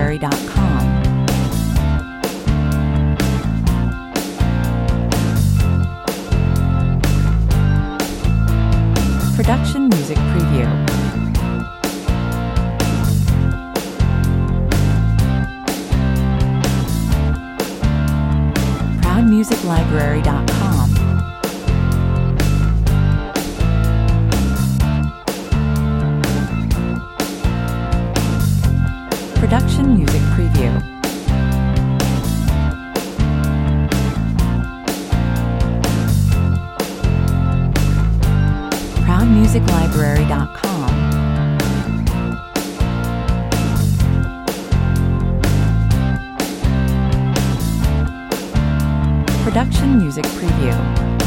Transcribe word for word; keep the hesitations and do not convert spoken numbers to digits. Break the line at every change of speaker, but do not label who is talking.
library dot com. Production Music Preview. proud music library dot com. Production Music Preview. proud music library dot com. Production Music Preview.